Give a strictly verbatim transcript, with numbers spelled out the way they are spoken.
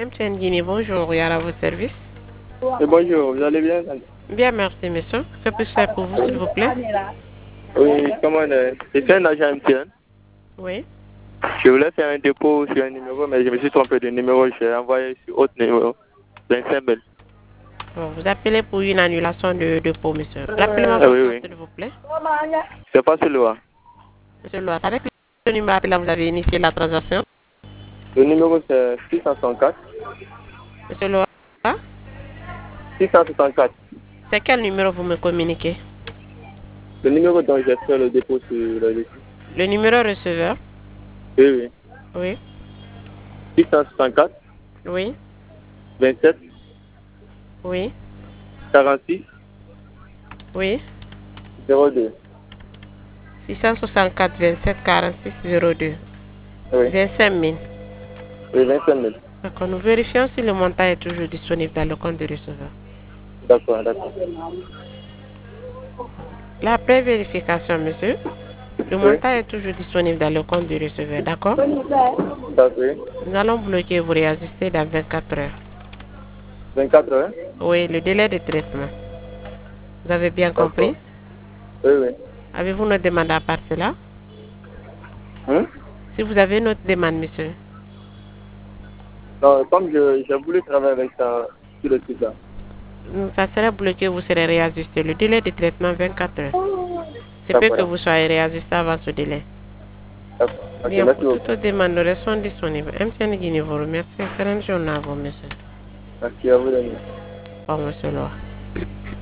M T N Guinée, bonjour, Yara, à votre service. Et bonjour, vous allez bien? Bien, merci, monsieur. Que puis-je faire pour vous, s'il vous plaît? Oui, comment euh, je suis un agent M T N. Oui. Je voulais faire un dépôt sur un numéro, mais je me suis trompé de numéro. J'ai envoyé sur autre numéro. vingt-cinq mille. Bon, vous appelez pour une annulation de dépôt, monsieur. Rappelez-moi Ah, votre oui, nom, oui. s'il vous plaît. C'est pas celui-là. Monsieur Loire, avec le numéro appelant, vous avez initié la transaction. Le numéro c'est six cent soixante-quatre. Monsieur Loire, six cent soixante-quatre. c'est quel numéro vous me communiquez? Le numéro dont j'ai fait le dépôt sur le dossier. Le numéro receveur? Oui, oui. Oui. six cent soixante-quatre. Oui. vingt-sept. Oui. quarante-six. Oui. zéro deux. six cent soixante-quatre, vingt-sept, quarante-six, zéro deux. Oui. vingt-cinq mille. Oui, vingt-cinq mille. D'accord, nous vérifions si le montant est toujours disponible dans le compte de receveur. D'accord, d'accord. La pré-vérification, monsieur. Le Oui. montant est toujours disponible dans le compte du receveur, d'accord? D'accord. Nous allons bloquer et vous réajuster dans vingt-quatre heures. vingt-quatre heures? Oui, le délai de traitement. Vous avez bien D'accord. compris? Oui, oui. Avez-vous notre demande à part cela? Hein? Si vous avez notre demande, monsieur. Non, comme je, j'ai voulu travailler avec ça sur le site là. Ça sera bloqué, vous serez réajusté. Le délai de traitement, vingt-quatre heures. C'est peu D'accord, que vous soyez réajusté avant ce délai. d'accord. Ok, Bien, merci pour beaucoup. toute demande, nous restons disponibles. M T N Guinée vous remercie. Excellente journée à vous, monsieur. Merci à vous, Daniel. Au revoir, monsieur Loire.